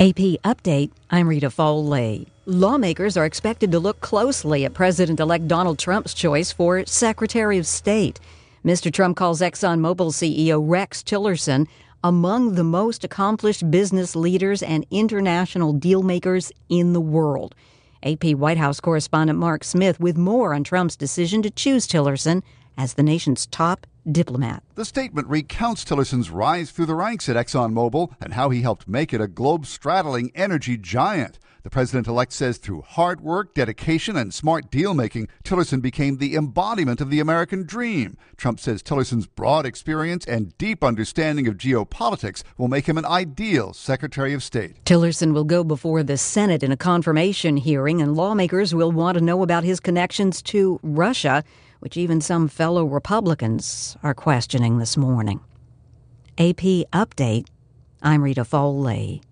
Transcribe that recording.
AP Update, I'm Rita Foley. Lawmakers are expected to look closely at President-elect Donald Trump's choice for Secretary of State. Mr. Trump calls ExxonMobil CEO Rex Tillerson among the most accomplished business leaders and international dealmakers in the world. AP White House correspondent Mark Smith with more on Trump's decision to choose Tillerson as the nation's top diplomat. The statement recounts Tillerson's rise through the ranks at ExxonMobil and how he helped make it a globe-straddling energy giant. The president-elect says through hard work, dedication, and smart deal-making, Tillerson became the embodiment of the American dream. Trump says Tillerson's broad experience and deep understanding of geopolitics will make him an ideal Secretary of State. Tillerson will go before the Senate in a confirmation hearing, and lawmakers will want to know about his connections to Russia, which even some fellow Republicans are questioning this morning. AP Update, I'm Rita Foley.